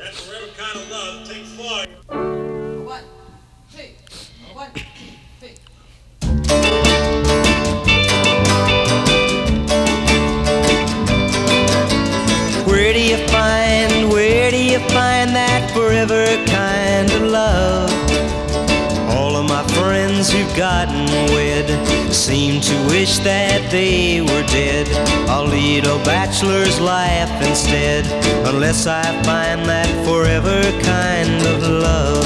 That forever kind of love takes flight. One, two, one, two, three. Where do you find that forever kind of love? All of my friends who've gotten wed seem to wish that they were dead. I'll lead a bachelor's life instead, unless I find that forever kind of love.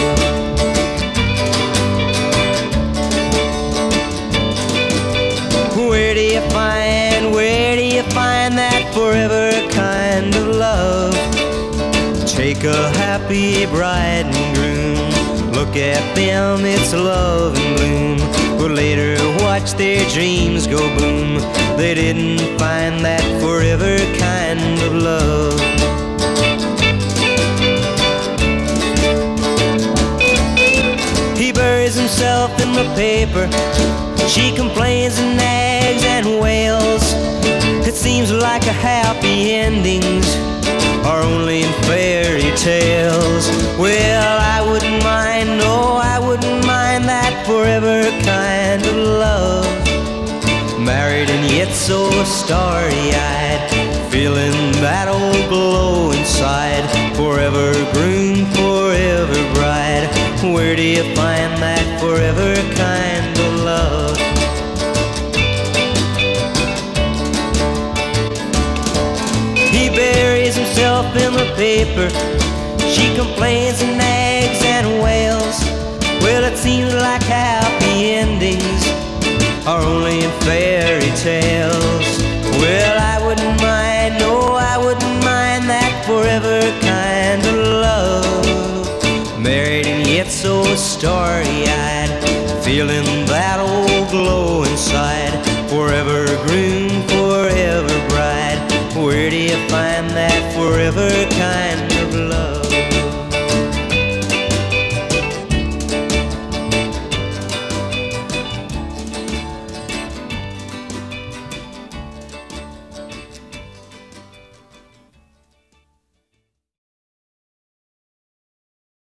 Where do you find that forever kind of love? Take a happy bride and groom, look at them, it's love and bloom. But later watch their dreams go boom. They didn't find that forever kind of love. He buries himself in the paper, she complains and nags and wails. It seems like a happy endings are only in fairy tales. Well, I wouldn't mind, no, I wouldn't mind that forever kind of love. Married and yet so starry-eyed, feeling that old glow inside. Forever groom, forever bride. Where do you find that forever kind of love? He buries himself in the paper, she complains and nags and wails. Well, it seems like happy endings are only in fairy tales. Well, I wouldn't mind, no, I wouldn't mind that forever kind of love. Married and yet so starry-eyed, feeling